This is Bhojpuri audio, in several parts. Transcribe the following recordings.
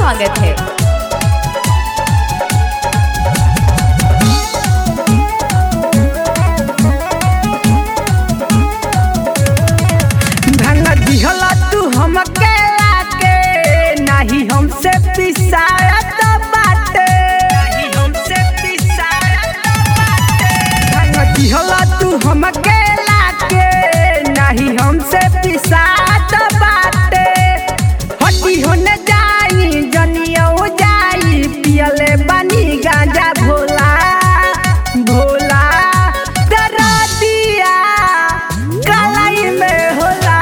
स्वागत है। भांग दिहला तू हमके लाके नाही हमसे पिसायत बाटे, नाही हमसे पिसायत बाटे। भांग दिहला तू हमके लाके नाही हमसे पिसायत बाटे। हटी होने जाई जनियो जाई पियले बनी गांजा भोला भोला दरदिया कलाई में होला,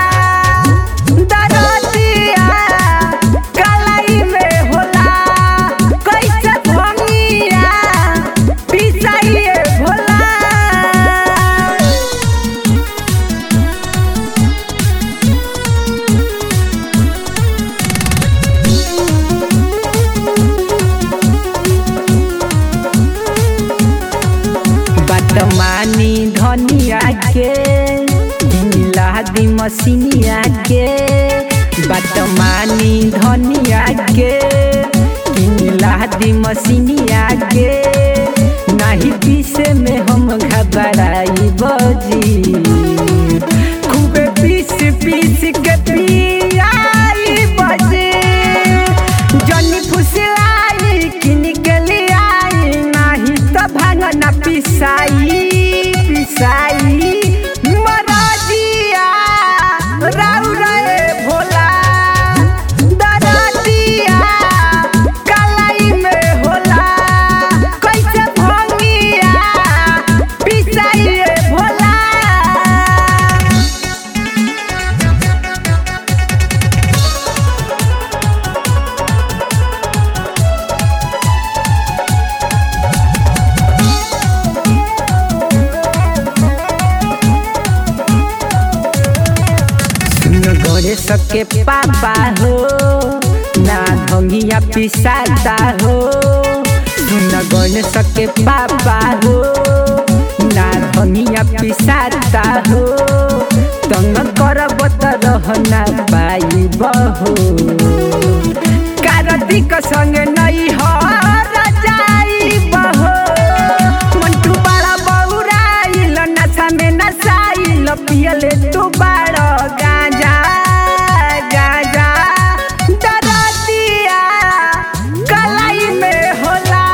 दरदिया कलाई में होला। कैसे भंगिया पिसाइए भोला। बटमानी धनिया के मिला दी मसीनिया के, बटमानी धनिया के मिला दी मसीनिया के। नहीं पीसे में हम घबराई बजी, खूबे पीस पीस के पियाई बजी। जनी फुसलाई किन के लियाई नहीं तो भांग ना पिसाई पिसाई। मराजिया राउ रे भोला दरदिया कलाई में होला। कैसे भंगिया पिसाइए भोला। गणेश के पापा हो ना भंगिया पिसाता हो। सुन गणेश के पापा हो ना भंगिया पिसाता हो। तंग करब त रहना पाई बहो, कार्तिक संग नहीं हर जाई बहो। मंटू बड़ा बौराइल नशा में नशाइल पियले तू बड़ा गांजा गांजा। दरदिया कलाई में होला,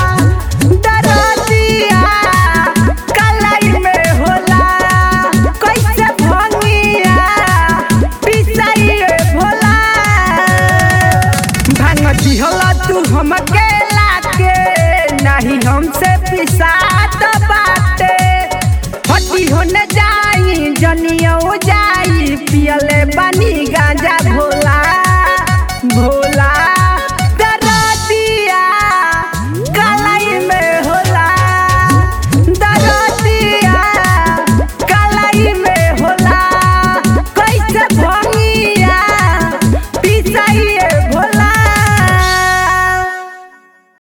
दरदिया कलाई में होला। कैसे भंगिया पिसाइए भोला। भांग दिहला तू हमके लाके नहीं हमसे पिसात बाटे। हटी होने जाई जनियो जाई पियले